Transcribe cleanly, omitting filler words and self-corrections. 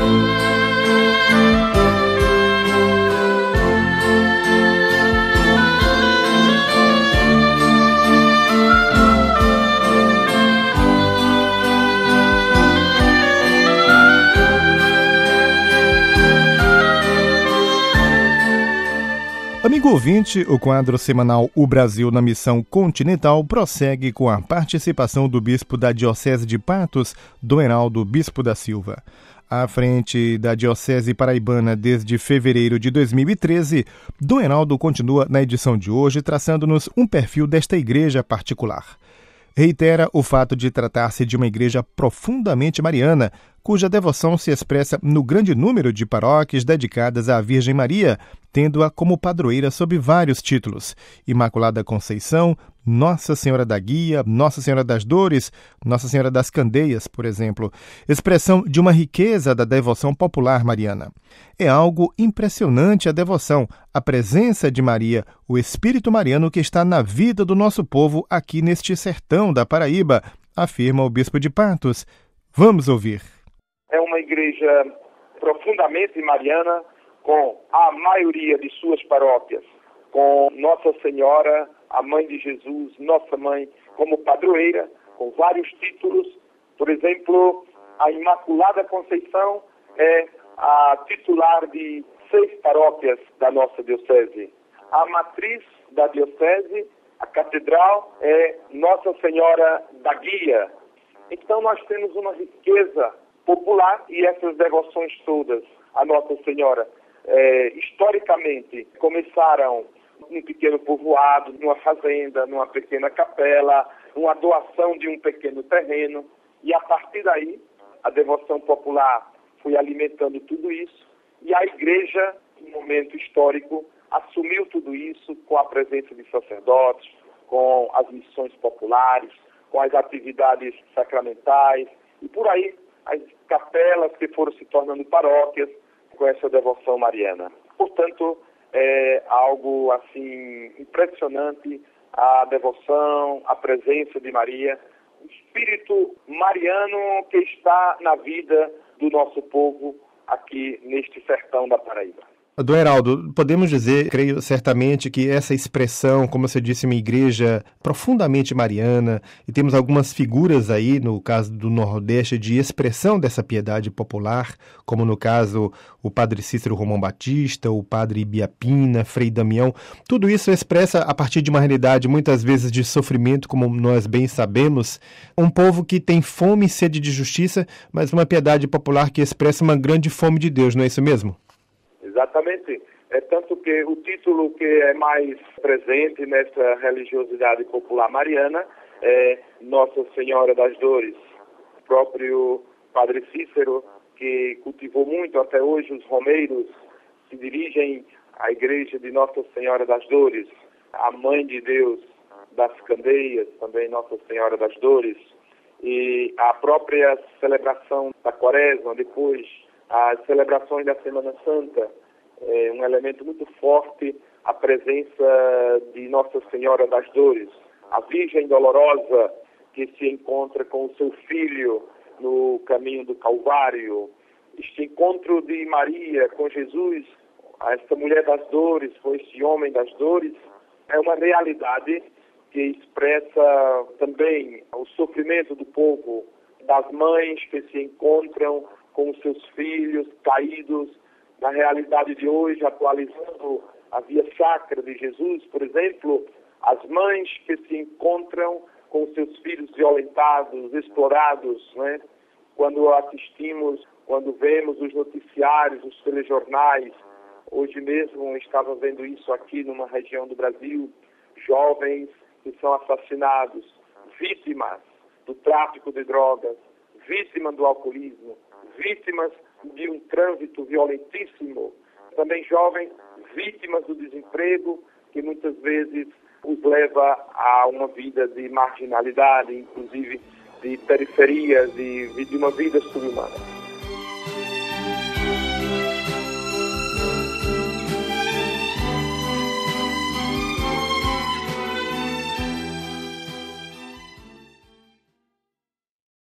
Amigo ouvinte, o quadro semanal O Brasil na Missão Continental prossegue com a participação do bispo da Diocese de Patos, Dom Heraldo Bispo da Silva. À frente da Diocese Paraibana desde fevereiro de 2013, Dom Heraldo continua na edição de hoje traçando-nos um perfil desta igreja particular. Reitera o fato de tratar-se de uma igreja profundamente mariana, cuja devoção se expressa no grande número de paróquias dedicadas à Virgem Maria, tendo-a como padroeira sob vários títulos: Imaculada Conceição, Nossa Senhora da Guia, Nossa Senhora das Dores, Nossa Senhora das Candeias, por exemplo, expressão de uma riqueza da devoção popular mariana. É algo impressionante a devoção, a presença de Maria, o Espírito mariano que está na vida do nosso povo aqui neste sertão da Paraíba, afirma o bispo de Patos. Vamos ouvir. É uma igreja profundamente mariana, com a maioria de suas paróquias, com Nossa Senhora, a Mãe de Jesus, Nossa Mãe, como padroeira, com vários títulos. Por exemplo, a Imaculada Conceição é a titular de 6 paróquias da nossa diocese. A matriz da diocese, a catedral, é Nossa Senhora da Guia. Então nós temos uma riqueza popular e essas devoções todas a Nossa Senhora, historicamente, começaram num pequeno povoado, numa fazenda, numa pequena capela, numa doação de um pequeno terreno, e a partir daí a devoção popular foi alimentando tudo isso, e a igreja, no momento histórico, assumiu tudo isso com a presença de sacerdotes, com as missões populares, com as atividades sacramentais, e por aí as capelas que foram se tornando paróquias com essa devoção mariana. Portanto, é algo assim impressionante a devoção, a presença de Maria, o espírito mariano que está na vida do nosso povo aqui neste sertão da Paraíba. Dom Heraldo, podemos dizer, creio certamente, que essa expressão, como você disse, uma igreja profundamente mariana, e temos algumas figuras aí, no caso do Nordeste, de expressão dessa piedade popular, como no caso o padre Cícero Romão Batista, o padre Ibiapina, Frei Damião. Tudo isso expressa, a partir de uma realidade muitas vezes de sofrimento, como nós bem sabemos, um povo que tem fome e sede de justiça, mas uma piedade popular que expressa uma grande fome de Deus, não é isso mesmo? Exatamente. É tanto que o título que é mais presente nessa religiosidade popular mariana é Nossa Senhora das Dores. O próprio Padre Cícero, que cultivou muito até hoje, os romeiros se dirigem à igreja de Nossa Senhora das Dores, a Mãe de Deus das Candeias, também Nossa Senhora das Dores, e a própria celebração da Quaresma, depois as celebrações da Semana Santa, é um elemento muito forte a presença de Nossa Senhora das Dores, a Virgem Dolorosa que se encontra com o seu filho no caminho do Calvário, este encontro de Maria com Jesus, esta mulher das dores, com este homem das dores, é uma realidade que expressa também o sofrimento do povo, das mães que se encontram com os seus filhos caídos. Na realidade de hoje, atualizando a via sacra de Jesus, por exemplo, as mães que se encontram com os seus filhos violentados, explorados, né? Quando assistimos, quando vemos os noticiários, os telejornais, hoje mesmo estava vendo isso aqui numa região do Brasil, jovens que são assassinados, vítimas do tráfico de drogas, vítimas do alcoolismo, vítimas de um trânsito violentíssimo, também jovens vítimas do desemprego, que muitas vezes os leva a uma vida de marginalidade, inclusive de periferias e de uma vida subhumana.